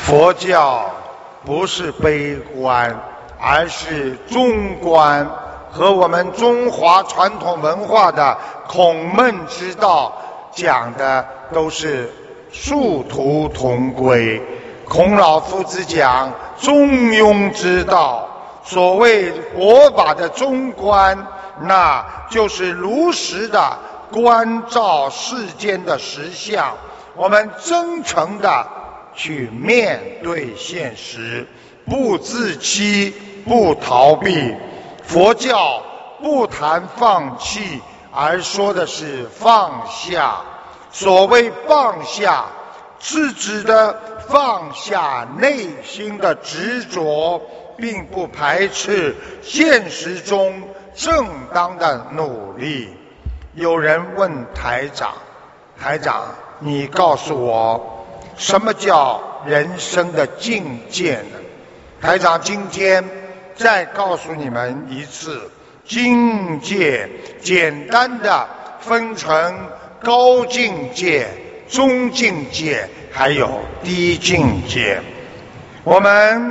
佛教不是悲观，而是中观，和我们中华传统文化的孔孟之道讲的都是殊途同归。孔老夫子讲中庸之道，所谓佛法的中观，那就是如实的关照世间的实相，我们真诚的去面对现实，不自欺，不逃避。佛教不谈放弃，而说的是放下。所谓放下，是指的放下内心的执着，并不排斥现实中正当的努力。有人问台长，台长，你告诉我，什么叫人生的境界呢？台长今天再告诉你们一次，境界简单的分成高境界、中境界还有低境界。我们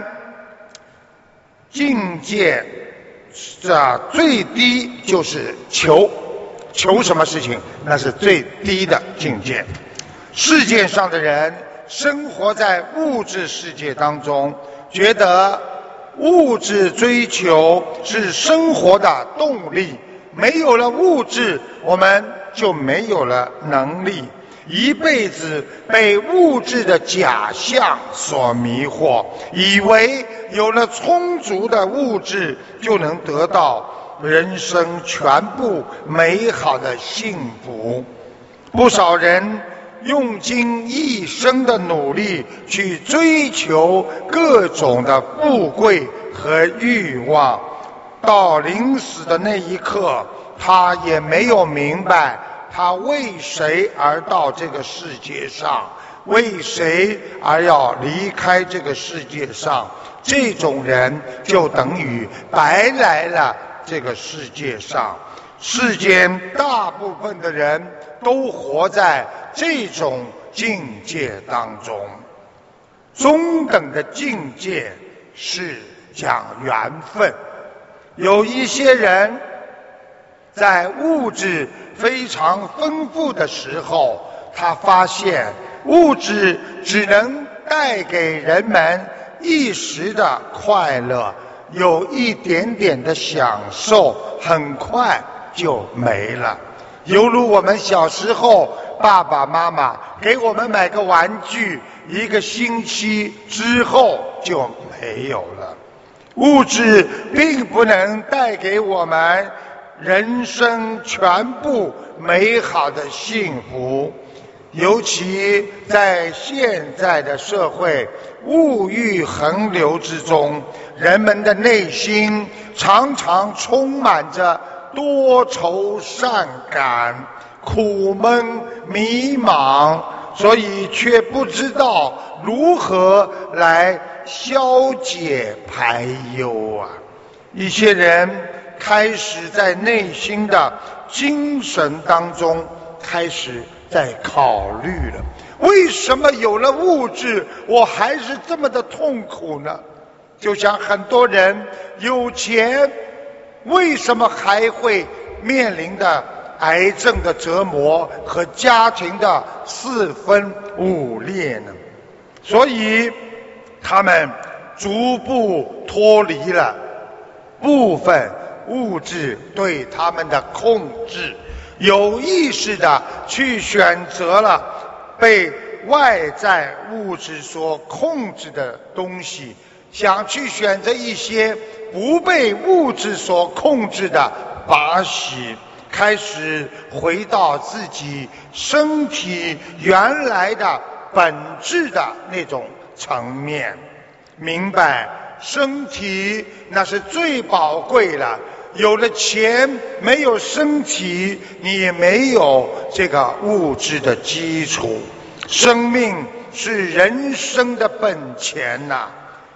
境界最低就是求什么事情，那是最低的境界。世界上的人生活在物质世界当中，觉得物质追求是生活的动力，没有了物质，我们就没有了能力。一辈子被物质的假象所迷惑，以为有了充足的物质就能得到人生全部美好的幸福。不少人用尽一生的努力去追求各种的富贵和欲望，到临死的那一刻，他也没有明白他为谁而到这个世界上，为谁而要离开这个世界上。这种人就等于白来了这个世界上。世间大部分的人都活在这种境界当中。中等的境界是讲缘分。有一些人在物质非常丰富的时候，他发现物质只能带给人们一时的快乐，有一点点的享受，很快就没了。犹如我们小时候，爸爸妈妈给我们买个玩具，一个星期之后就没有了。物质并不能带给我们人生全部美好的幸福，尤其在现在的社会物欲横流之中，人们的内心常常充满着多愁善感、苦闷迷茫，所以却不知道如何来消解排忧啊。一些人开始在内心的精神当中开始在考虑了，为什么有了物质我还是这么的痛苦呢？就像很多人有钱，为什么还会面临的癌症的折磨和家庭的四分五裂呢？所以他们逐步脱离了部分物质对他们的控制，有意识的去选择了被外在物质所控制的东西，想去选择一些不被物质所控制的把戏，开始回到自己身体原来的本质的那种层面，明白身体那是最宝贵了。有了钱没有身体，你也没有这个物质的基础。生命是人生的本钱呐。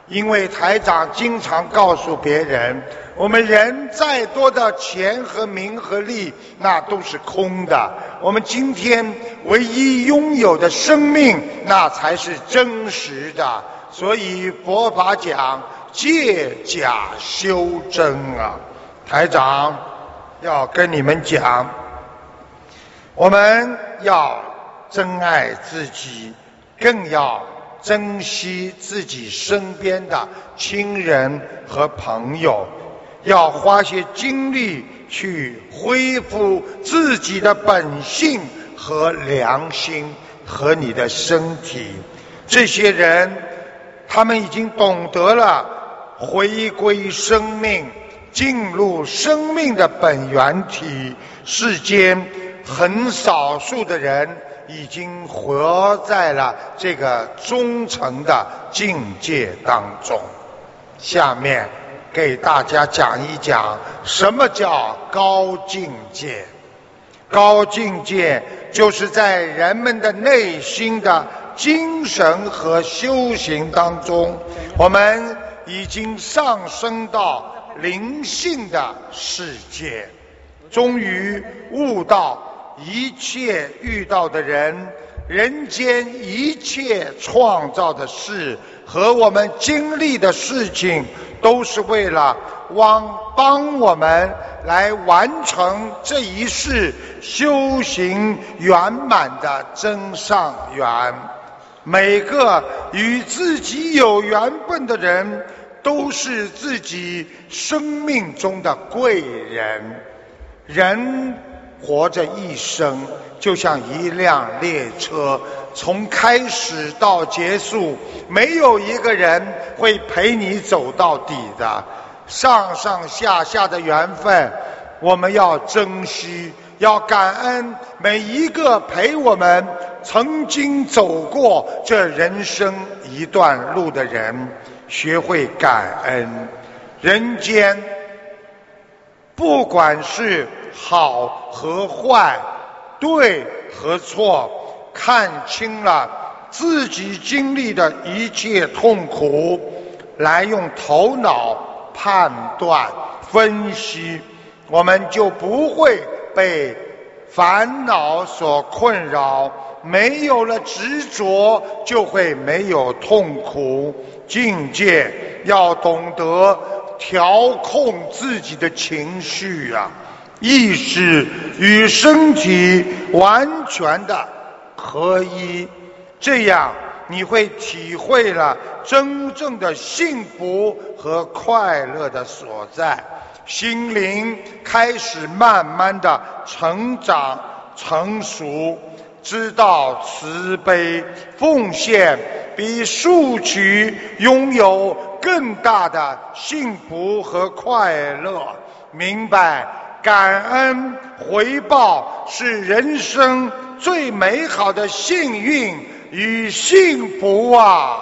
因为台长经常告诉别人，我们人再多的钱和名和利，那都是空的。我们今天唯一拥有的生命，那才是真实的。所以佛法讲借假修真啊，台长要跟你们讲，我们要珍爱自己，更要珍惜自己身边的亲人和朋友，要花些精力去恢复自己的本性和良心和你的身体。这些人他们已经懂得了回归生命，进入生命的本源体。世间很少数的人已经活在了这个忠诚的境界当中。下面给大家讲一讲什么叫高境界。高境界就是在人们的内心的精神和修行当中，我们已经上升到灵性的世界，终于悟到一切遇到的人，人间一切创造的事和我们经历的事情，都是为了帮我们来完成这一世修行圆满的真上缘。每个与自己有缘分的人，都是自己生命中的贵人。人活着一生就像一辆列车，从开始到结束，没有一个人会陪你走到底的。上上下下的缘分，我们要珍惜，要感恩每一个陪我们曾经走过这人生一段路的人，学会感恩。人间不管是好和坏，对和错，看清了自己经历的一切痛苦，来用头脑判断分析，我们就不会被烦恼所困扰。没有了执着，就会没有痛苦。境界要懂得调控自己的情绪啊，意识与身体完全的合一，这样你会体会了真正的幸福和快乐的所在，心灵开始慢慢的成长成熟，知道慈悲奉献比索取拥有更大的幸福和快乐，明白感恩回报是人生最美好的幸运与幸福啊！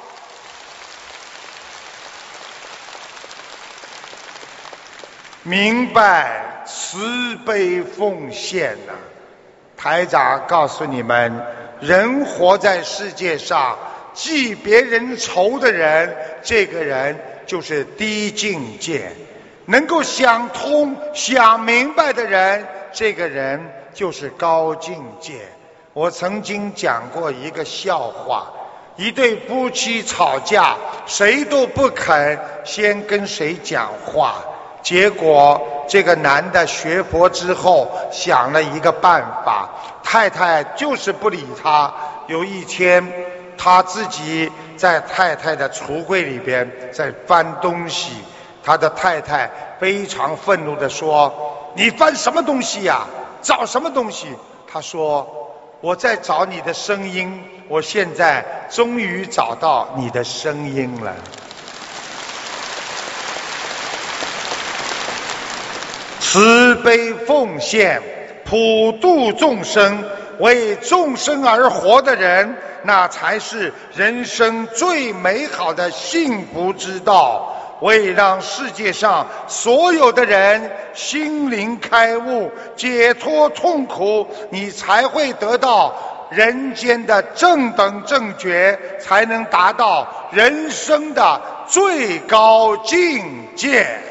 明白慈悲奉献啊！台长告诉你们，人活在世界上，记别人仇的人，这个人就是低境界；能够想通想明白的人，这个人就是高境界。我曾经讲过一个笑话，一对夫妻吵架，谁都不肯先跟谁讲话，结果这个男的学佛之后想了一个办法，太太就是不理他。有一天他自己在太太的橱柜里边在翻东西，他的太太非常愤怒地说：你翻什么东西呀？找什么东西？他说：我在找你的声音，我现在终于找到你的声音了。慈悲奉献，普度众生，为众生而活的人，那才是人生最美好的幸福之道。为让世界上所有的人心灵开悟，解脱痛苦，你才会得到人间的正等正觉，才能达到人生的最高境界。